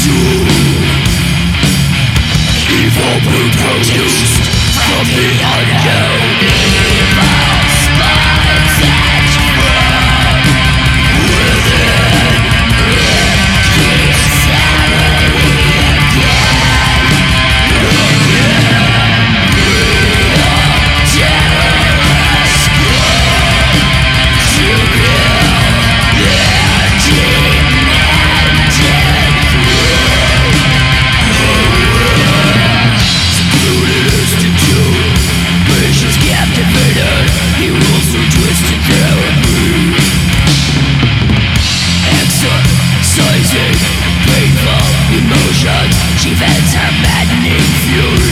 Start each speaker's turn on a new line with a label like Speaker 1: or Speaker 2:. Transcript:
Speaker 1: Evil brute produced from the unknown. Evil spines and from within. It keeps happening again. We are terrorists born to kill their demanded through. Secluded institute, patience captivated, he rules through twisted therapy. Exercising painful emotions, she vents her maddening fury.